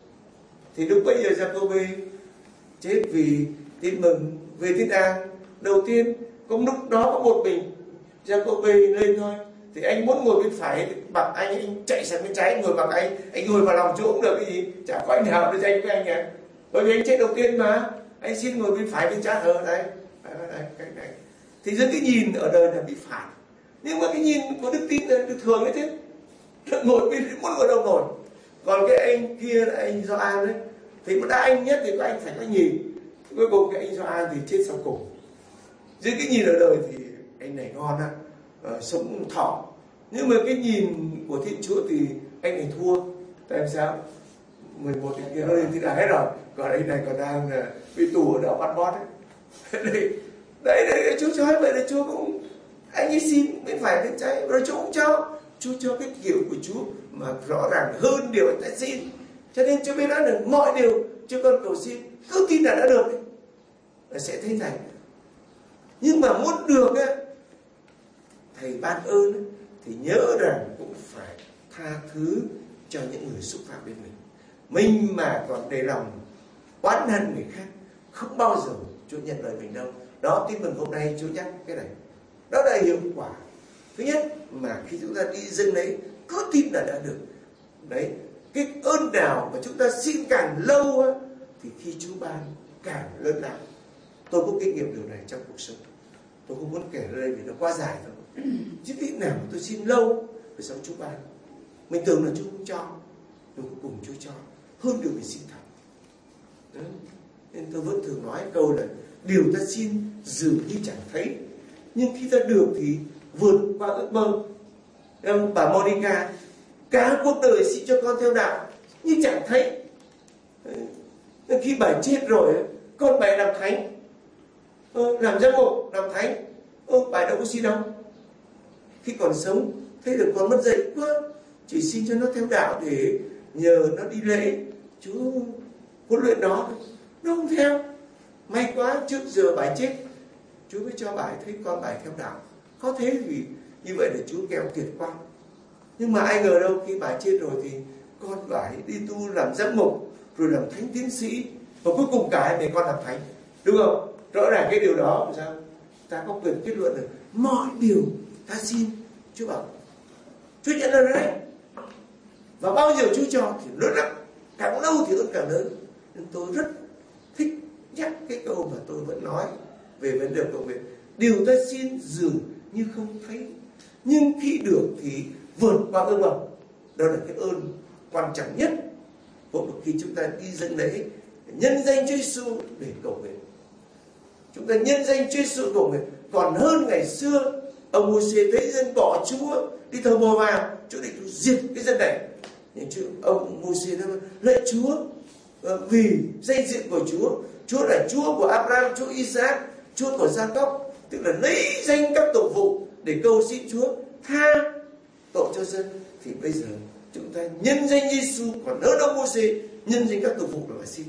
Thì lúc bây giờ Giacôbê chết vì tin mừng về Thiên Đàng. Đầu tiên, có lúc đó có một mình Giacôbê lên thôi. Thì anh muốn ngồi bên phải bằng anh, anh chạy sang bên trái, anh ngồi bằng anh, anh ngồi vào lòng chỗ cũng được cái gì. Chả có anh nào đưa danh với anh à. Bởi vì anh chết đầu tiên mà. Anh xin ngồi bên phải bên trái ở đây. Đây, đây, cái này. Thì giữa cái nhìn ở đời là bị phản. Nhưng mà cái nhìn của đức tin là được thường đấy chứ. Ngồi bên muốn ngồi đâu ngồi. Còn cái anh kia là anh Gioan đấy, thì mà đã anh nhất thì có anh phải có nhìn. Cuối cùng cái anh Gioan thì chết sau cùng. Dưới cái nhìn ở đời thì anh này ngon á, uh, sống thọ. Nhưng mà cái nhìn của Thiên Chúa thì anh này thua. Tại sao? mười một thì kia ơi thì đã hết rồi. Còn anh này còn đang uh, bị tù ở đó bắt bót ấy. đấy, đấy, đấy, Chúa cho vậy là Chúa cũng, anh ấy xin bên phải bên trái, rồi Chúa cũng cho. Chúa cho cái kiểu của Chúa mà rõ ràng hơn điều anh ta xin. Cho nên Chúa biết nói là mọi điều Chúa con cầu xin, cứ tin là đã được ấy, là sẽ thấy thành. Nhưng mà muốn được ấy, thầy ban ơn ấy, thì nhớ rằng cũng phải tha thứ cho những người xúc phạm đến mình. Mình mà còn để lòng oán hận người khác, không bao giờ Chúa nhận lời mình đâu. Đó, tin mừng hôm nay Chúa nhắc cái này. Đó là hiệu quả thứ nhất mà khi chúng ta đi dâng đấy, cứ tin là đã được. Đấy, cái ơn nào mà chúng ta xin càng lâu á, thì khi Chúa ban càng lớn lao. Tôi có kinh nghiệm điều này trong cuộc sống. Tôi không muốn kể ở đây vì nó quá dài thôi. Chứ cái nào mà tôi xin lâu rồi sau Chúa ban, mình tưởng là Chúa không cho, nhưng cuối cùng Chúa cho hơn điều mình xin thật. Đấy. Nên tôi vẫn thường nói câu là điều ta xin dường như chẳng thấy, nhưng khi ta được thì vượt qua ước mơ. Bà Monica, cả cuộc đời xin cho con theo đạo nhưng chẳng thấy. Nên khi bà chết rồi, con bà làm thánh, ờ, làm giám mục, làm thánh, ờ, bà đâu có xin đâu. Khi còn sống thấy được con mất dạy quá, chỉ xin cho nó theo đạo để nhờ nó đi lễ, Chúa huấn luyện nó, nó không theo. May quá trước giờ bà chết, Chúa mới cho bà thấy con bà theo đạo. Có thế vì như vậy là Chúa kẹo kiệt quan. Nhưng mà ai ngờ đâu khi bà chết rồi thì con bà đi tu làm giám mục, rồi làm thánh tiến sĩ, và cuối cùng cả hai mẹ con làm thánh, đúng không? Rõ ràng cái điều đó sao ta có quyền kết luận được mọi điều ta xin Chúa bảo Chúa nhận lời đấy. Và bao giờ Chúa cho thì lớn lắm, càng lâu thì ơn càng lớn. Nên tôi rất thích nhắc cái câu mà tôi vẫn nói về vấn đề cầu nguyện. Điều ta xin dường như không thấy, nhưng khi được thì vượt qua ước mong. Đó là cái ơn quan trọng nhất mỗi một khi chúng ta đi dâng lễ, nhân danh Chúa Giêsu để cầu nguyện. Chúng ta nhân danh Chúa Giêsu cầu nguyện còn hơn ngày xưa. Ông Mô-xê thấy dân bỏ Chúa đi thờ mồ vàng, Chúa định diệt cái dân này. Nhưng Chúa, ông Mô-xê nói lạy Chúa, vì danh dự của Chúa, Chúa là Chúa của Abraham, Chúa Isaac, Chúa của Gia-cốp, tức là lấy danh các tổ phụ để cầu xin Chúa tha tội cho dân. Thì bây giờ chúng ta nhân danh Giêsu còn hơn ông Mô-xê nhân danh các tổ phụ để mà xin.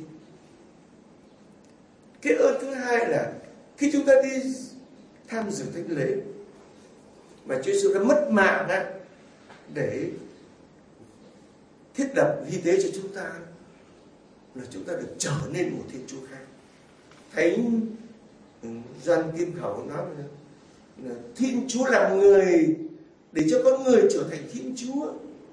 Cái ơn thứ hai là khi chúng ta đi tham dự thánh lễ mà Chúa Giêsu đã mất mạng á, để thiết lập hy tế cho chúng ta, là chúng ta được trở nên một Thiên Chúa khác. Thánh Gioan Kim Khẩu nói là Thiên Chúa làm người để cho con người trở thành Thiên Chúa.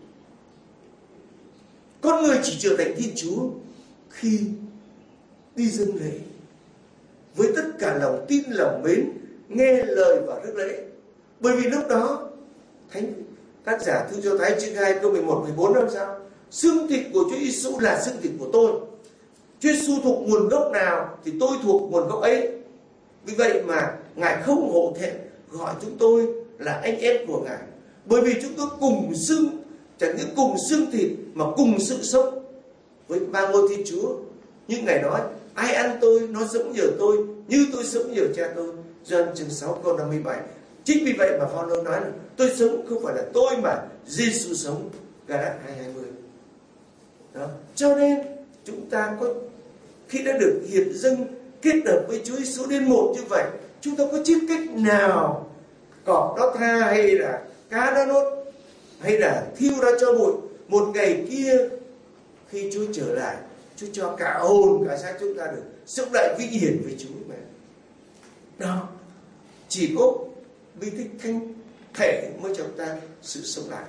Con người chỉ trở thành Thiên Chúa khi đi dâng lễ với tất cả lòng tin, lòng mến, nghe lời và rước lễ. Bởi vì lúc đó Thánh tác giả thư Do Thái chương hai câu mười một, mười bốn nói sao? Xương thịt của Chúa Giêsu là xương thịt của tôi. Chúa Giêsu thuộc nguồn gốc nào thì tôi thuộc nguồn gốc ấy. Vì vậy mà Ngài không hổ thẹn gọi chúng tôi là anh em của Ngài. Bởi vì chúng tôi cùng xương, chẳng những cùng xương thịt mà cùng sự sống với ba ngôi Thiên Chúa. Nhưng Ngài nói ai ăn tôi nó sống nhờ tôi như tôi sống nhờ cha tôi. Gioan chương sáu câu năm mươi bảy. Chính vì vậy mà Phaolô nói là tôi sống không phải là tôi mà Giêsu sống. Ga-lát hai hai mươi. Đó. Cho nên chúng ta có khi đã được hiến dâng kết hợp với Chúa Giêsu đến một như vậy, chúng ta có chiếc cách nào cọp đó tha hay là cá đó nốt hay là thiêu ra cho bụi, một ngày kia khi Chúa trở lại, Chúa cho cả hồn cả xác chúng ta được sống lại vĩnh hiển với Chúa mà. Đó, chỉ có bi tích thanh thể mới cho ta sự sống lại.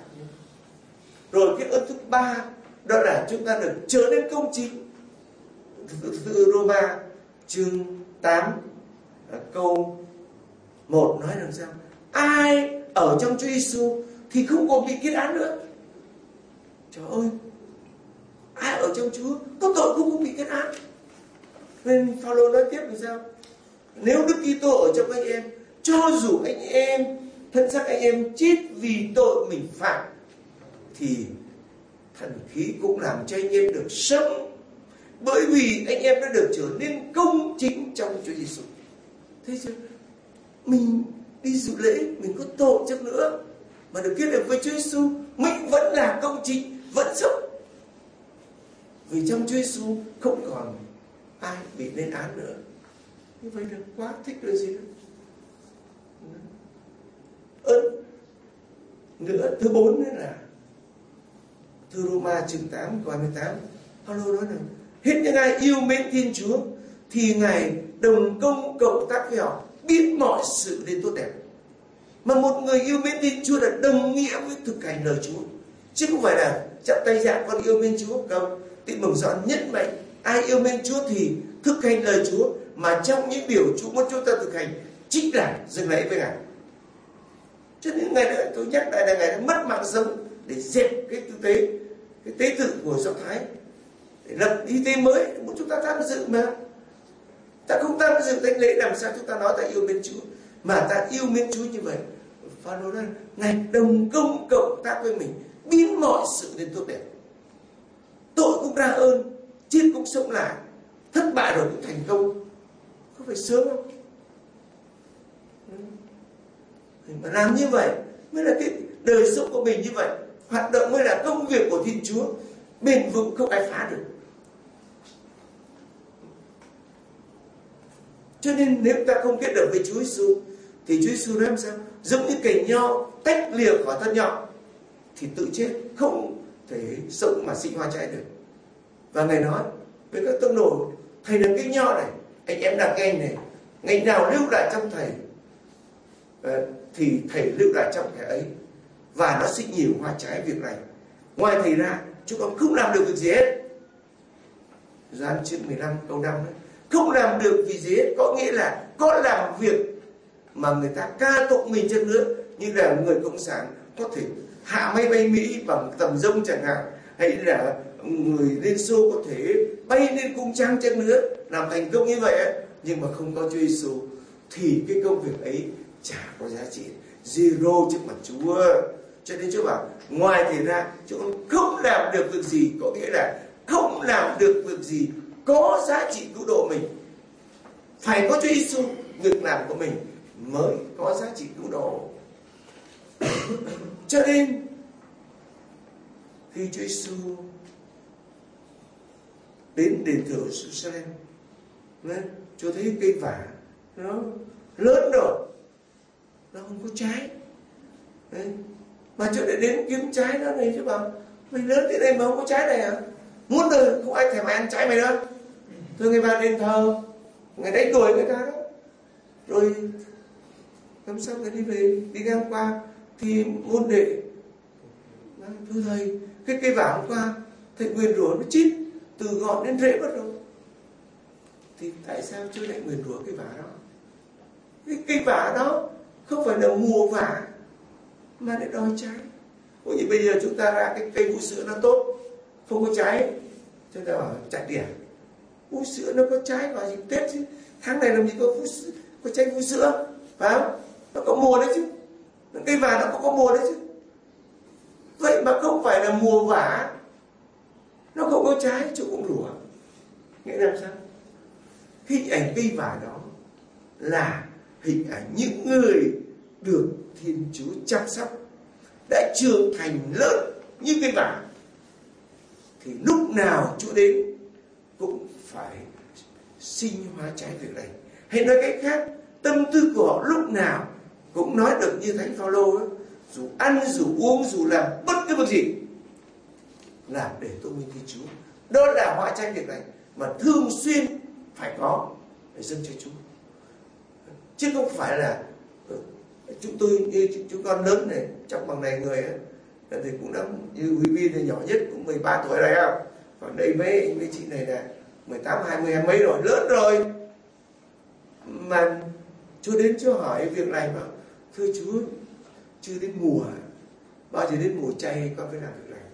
Rồi cái ơn thứ ba đó là chúng ta được trở nên công chính. Thư Roma chương tám câu một nói làm sao? Ai ở trong Chúa Giêsu thì không còn bị kết án nữa. Trời ơi, ai ở trong Chúa có tội không có bị kết án. Nên Phaolô nói tiếp làm sao? Nếu Đức Kitô ở trong anh em, cho dù anh em thân xác anh em chết vì tội mình phạm, thì thần khí cũng làm cho anh em được sống, bởi vì anh em đã được trở nên công chính trong Chúa Giêsu. Thế chứ mình đi dự lễ, mình có tội chăng nữa mà được kết hợp với Chúa Giêsu, mình vẫn là công chính, vẫn sống. Vì trong Chúa Giêsu không còn ai bị lên án nữa. Như vậy được quá thích rồi gì nữa. Ơn nữa thứ bốn nữa là thư Roma chương tám câu hai mươi tám. Phaolô nói rằng hết những ai yêu mến Thiên Chúa thì Ngài đồng công cộng tác với họ, biết mọi sự đến tốt đẹp. Mà một người yêu mến Thiên Chúa là đồng nghĩa với thực hành lời Chúa, chứ không phải là chắp tay dạ con yêu mến Chúa. Không, Tin mừng rõ nhất mệnh ai yêu mến Chúa thì thực hành lời Chúa, mà trong những điều Chúa muốn chúng ta thực hành chính là dâng lễ với Ngài. Cho nên Ngài đã, tôi nhắc lại là Ngài đã mất mạng sống để dẹp cái tư tế, cái tế tự của Do Thái, để lập y tế mới, muốn chúng ta tham dự mà. Ta không tham dự thánh lễ làm sao chúng ta nói ta yêu mến Chúa, mà ta yêu mến Chúa như vậy. Phaolô nói Ngài đồng công cộng tác với mình, biến mọi sự đến tốt đẹp. Tội cũng ra ơn, chết cũng sống lại, thất bại rồi cũng thành công. Có phải sướng không? Mà làm như vậy mới là cái đời sống của mình như vậy, hoạt động mới là công việc của Thiên Chúa, bền vững không ai phá được. Cho nên nếu ta không kết hợp với Chúa Giêsu thì Chúa Giêsu nói làm sao? Giống như cành nho tách lìa khỏi thân nho thì tự chết, không thể sống mà sinh hoa trái được. Và Ngài nói với các tông đồ, thầy là cái nho này, anh em là cây này, ngày nào lưu lại trong thầy thì thầy lưu lại trong thầy ấy, và nó sinh nhiều hoa trái việc này. Ngoài thầy ra chúng con không làm được việc gì hết. Gioan chương mười lăm câu năm đấy. Không làm được việc gì hết có nghĩa là có làm việc mà người ta ca tụng mình chân nữa, như là người cộng sản có thể hạ máy bay Mỹ bằng tầm rông chẳng hạn, hay là người Liên Xô có thể bay lên cung trăng chăng nữa, làm thành công như vậy ấy, nhưng mà không có Chúa Giêsu thì cái công việc ấy chả có giá trị, zero trước mặt Chúa. Cho nên Chúa bảo ngoài thế ra Chúa không làm được việc gì, có nghĩa là không làm được việc gì có giá trị cứu độ mình. Phải có Chúa Giêsu, việc làm của mình mới có giá trị cứu độ. Cho nên khi Chúa Giêsu đến đền thờ Jerusalem, Chúa thấy cây vả nó lớn rồi, nó không có trái. Đấy. Mà Chúa để đến kiếm trái nó này, Chúa bảo mày lớn thế này mà không có trái này à? Muốn đời không ai thèm ăn trái mày đâu. Thôi ngày vào đền thờ, ngày đánh đuổi người ta đó. Rồi làm sao người đi về, đi ngang qua thì môn đệ thưa thầy, cái cây vả hôm qua thầy nguyền rủa nó chít từ ngọn đến rễ mất rồi. Thì tại sao Chúa lại nguyền rủa cây vả đó? Cái cây vả đó không phải là mùa vả mà lại đòi trái. Ủa như bây giờ chúng ta ra cái cây vũ sữa nó tốt, không có trái, chúng ta bảo chặt đỉa. Vũ sữa nó có trái vào dịp Tết chứ, tháng này làm gì có vũ sữa, có trái vũ sữa, phải không? Nó có mùa đấy chứ, cây vả nó cũng có mùa đấy chứ. Vậy mà không phải là mùa vả, nó không có trái, Chúa cũng rủa. Nghĩa là sao? Hình ảnh cây vả đó là hình ảnh những người được Thiên Chúa chăm sóc, đã trưởng thành lớn như cây vả, thì lúc nào Chúa đến cũng phải sinh hóa trái việc này. Hay nói cách khác, tâm tư của họ lúc nào cũng nói được như Thánh Phaolô ấy, dù ăn, dù uống, dù làm bất cứ việc gì, làm để tôn vinh Thiên Chúa. Đó là hóa trái việc này mà thường xuyên phải có để dâng cho Chúa, chứ không phải là chúng tôi như chúng con lớn này trong bằng này người ấy, thì cũng đã như Huy Viên thì nhỏ nhất cũng mười ba tuổi rồi không, còn đây mấy mấy chị này là mười tám, hai mươi, hai mấy rồi, lớn rồi mà Chúa đến Chúa hỏi việc này mà thưa Chúa chưa đến mùa, bao giờ đến mùa chay con phải làm việc này.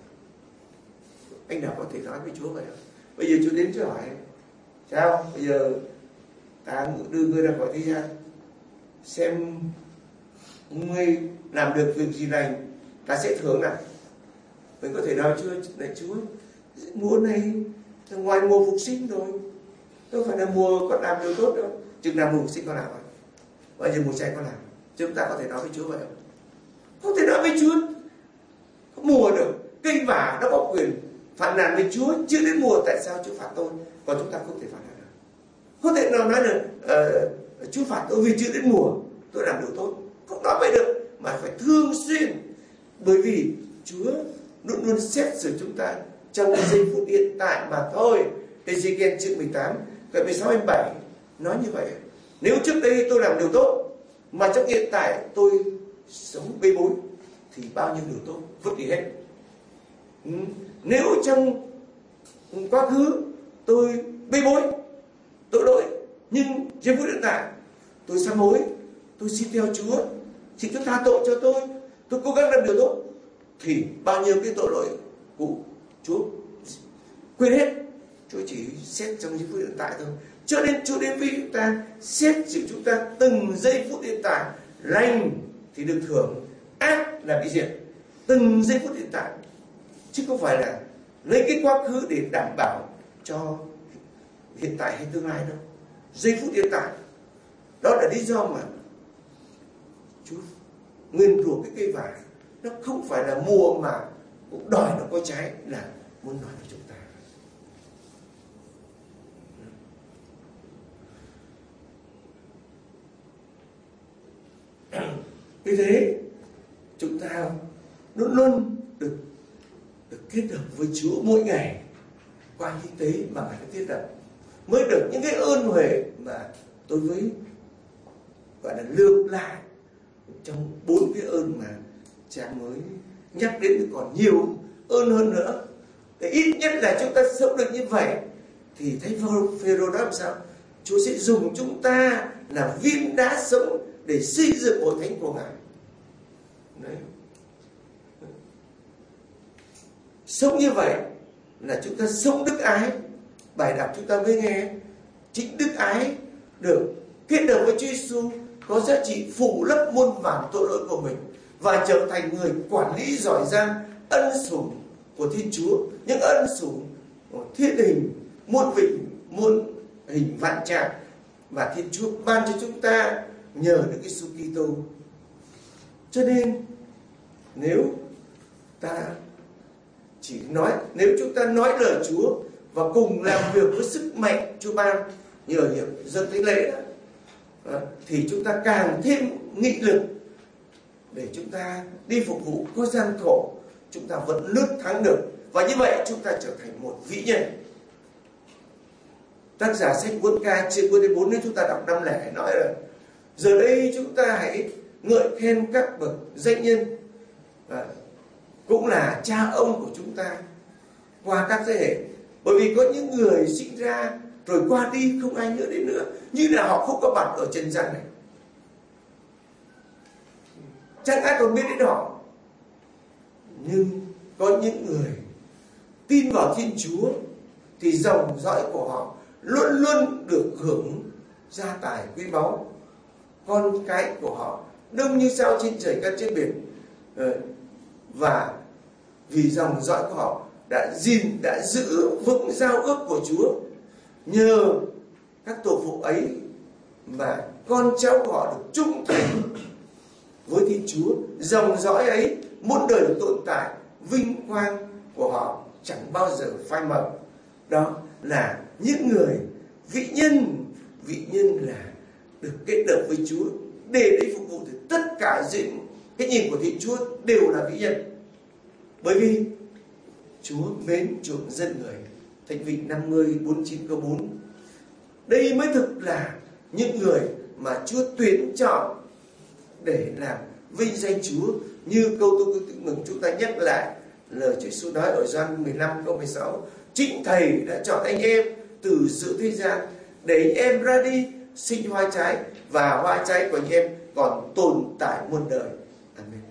Anh nào có thể nói với Chúa vậy không? Bây giờ Chúa đến Chúa hỏi sao bây giờ ta đưa ngươi ra khỏi thế gian xem ngươi làm được việc gì lành ta sẽ thưởng nào. Mình có thể nói chưa này Chúa, mùa này ngoài mùa phục sinh rồi, đâu phải là mùa con làm điều tốt đâu, chừng nào mùa phục sinh con làm rồi, bây giờ mùa chay con làm. Chúng ta có thể nói với Chúa vậy không? Không thể nói với Chúa. Không mùa được, cây vả nó có quyền phản nàn với Chúa, chưa đến mùa tại sao Chúa phạt tôi, còn chúng ta không thể phản nàn được. Không thể nào nói được uh, Chúa phạt tôi vì chưa đến mùa tôi làm điều tốt, không nói vậy được, mà phải thường xuyên, bởi vì Chúa luôn luôn xét xử chúng ta trong giây phút hiện tại mà thôi. Ê-giê-kiel chương mười tám, câu mười sáu đến mười bảy nói như vậy. Nếu trước đây tôi làm điều tốt mà trong hiện tại tôi sống bê bối thì bao nhiêu điều tốt vứt đi hết. Ừ. Nếu trong quá khứ tôi bê bối, tội lỗi, nhưng giây phút hiện tại tôi sám hối, tôi xin theo Chúa, xin Chúa tha tội cho tôi, tôi cố gắng làm điều tốt, thì bao nhiêu cái tội lỗi của Chúa quên hết. Chúa chỉ xét trong giây phút hiện tại thôi. Cho nên Chúa đến với chúng ta, xét xử chúng ta từng giây phút hiện tại. Lành thì được thưởng, ác là bị diệt. Từng giây phút hiện tại, chứ không phải là lấy cái quá khứ để đảm bảo cho hiện tại hay tương lai đâu. Giây phút hiện tại, đó là lý do mà Chúa nguyền rủa cái cây vải. Nó không phải là mùa mà cũng đòi nó có trái, là muốn nói với chúng ta. Vì thế chúng ta luôn luôn được được kết hợp với Chúa mỗi ngày qua những tế mà Ngài đã thiết lập, mới được những cái ơn huệ mà tôi với gọi là lược lại trong bốn cái ơn mà cha mới nhắc đến, còn nhiều ơn hơn nữa. Để ít nhất là chúng ta sống được như vậy thì thấy Phêrô nói làm sao? Chúa sẽ dùng chúng ta là viên đá sống để xây dựng hội thánh của Ngài. Đấy. Sống như vậy là chúng ta sống đức ái. Bài đọc chúng ta mới nghe, chính đức ái được kết hợp với Chúa Giêsu có giá trị phủ lấp muôn vàn tội lỗi của mình và trở thành người quản lý giỏi giang ân sủng của Thiên Chúa, những ân sủng của thiên hình muôn vịnh muôn hình vạn trạng và Thiên Chúa ban cho chúng ta nhờ Đức Giêsu Kitô. Cho nên nếu ta chỉ nói, nếu chúng ta nói lời Chúa và cùng làm việc với sức mạnh Chúa ban nhờ hiệp dâng thánh lễ đó, thì chúng ta càng thêm nghị lực để chúng ta đi phục vụ có gian khổ, chúng ta vẫn lướt thắng được, và như vậy chúng ta trở thành một vĩ nhân. Tác giả sách Quân Ca chương bốn đến bốn nếu chúng ta đọc năm lẻ nói là giờ đây chúng ta hãy ngợi khen các bậc danh nhân, à, cũng là cha ông của chúng ta qua các thế hệ, bởi vì có những người sinh ra rồi qua đi không ai nhớ đến nữa, như là họ không có mặt ở trần gian này, chẳng ai còn biết đến họ. Nhưng có những người tin vào Thiên Chúa thì dòng dõi của họ luôn luôn được hưởng gia tài quý báu. Con cái của họ đông như sao trên trời cát trên biển, và vì dòng dõi của họ đã gìn đã giữ vững giao ước của Chúa, nhờ các tổ phụ ấy mà con cháu của họ được trung thành với Thiên Chúa. Dòng dõi ấy muôn đời được tồn tại, vinh quang của họ chẳng bao giờ phai mờ. Đó là những người vị nhân. Vị nhân là được kết hợp với Chúa để để phục vụ, thì tất cả diện cái nhìn của Thiên Chúa đều là vĩ nhân, bởi vì Chúa mến chuộng dân người. Thánh Vịnh năm mươi bốn mươi chín câu bốn. Đây mới thực là những người mà Chúa tuyển chọn để làm vinh danh Chúa, như câu tôi tự mừng chúng ta nhắc lại lời Chúa Giêsu nói ở Gioan mười lăm câu mười sáu: chính Thầy đã chọn anh em từ giữa thế gian để anh em ra đi sinh hoa trái, và hoa trái của anh em còn tồn tại muôn đời. Amen.